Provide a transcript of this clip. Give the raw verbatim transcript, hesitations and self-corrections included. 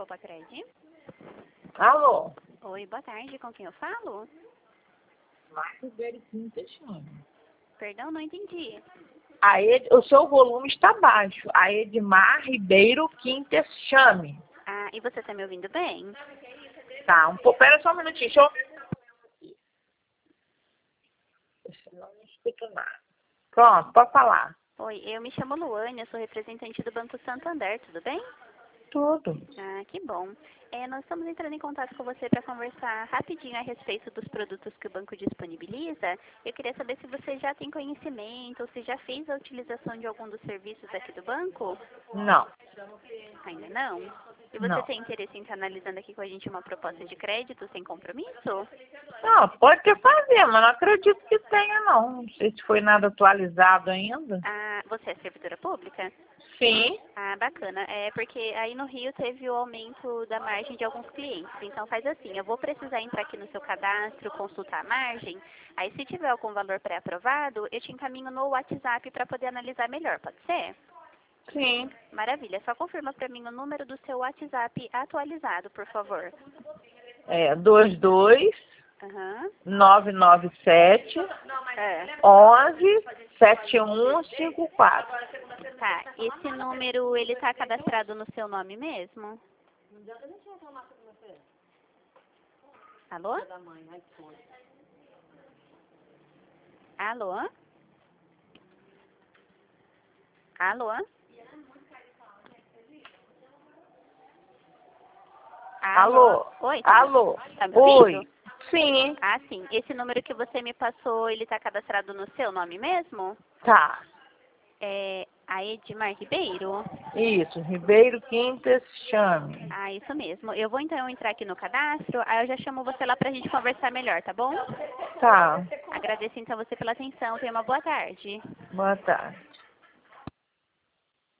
Copa Cred. Alô? Oi, boa tarde. Com quem eu falo? Marcos Ribeiro Quintas, chame. Perdão, não entendi. A Ed... O seu volume está baixo. A Edmar Ribeiro Quintas, chame. Ah, e você tá me ouvindo bem? Tá, um pouco. Pera só um minutinho. Deixa eu... Eu não escuto nada. Pronto, pode falar. Oi, eu me chamo Luane, eu sou representante do Banco Santander, tudo bem? Tudo. Ah, que bom. É, nós estamos entrando em contato com você para conversar rapidinho a respeito dos produtos que o banco disponibiliza. Eu queria saber se você já tem conhecimento, ou se já fez a utilização de algum dos serviços aqui do banco. Não, Ainda não? E você não. tem interesse em estar analisando aqui com a gente uma proposta de crédito sem compromisso? Não, pode ter fazer, mas não acredito que tenha, não. Não sei se foi nada atualizado ainda. Ah, você é servidora pública? Sim. Ah, bacana. É porque aí no Rio teve o aumento da margem de alguns clientes. Então faz assim, eu vou precisar entrar aqui no seu cadastro, consultar a margem. Aí se tiver algum valor pré-aprovado, eu te encaminho no WhatsApp para poder analisar melhor, pode ser? Sim. Maravilha. Só confirma para mim o número do seu WhatsApp atualizado, por favor. É dois dois Aham. nove nove sete É. onze sete um cinco quatro. Tá. Esse número, ele tá cadastrado no seu nome mesmo? Alô? Alô? Alô? Alô? Oi, tá me, Alô? tá me ouvindo? Oi. Sim. Ah, sim. Esse número que você me passou, ele tá cadastrado no seu nome mesmo? Tá. É a Edmar Ribeiro? Isso. Ribeiro Quintas, chame. Ah, isso mesmo. Eu vou então entrar aqui no cadastro, aí eu já chamo você lá pra gente conversar melhor, tá bom? Tá. Agradeço então você pela atenção. Tenha uma boa tarde. Boa tarde.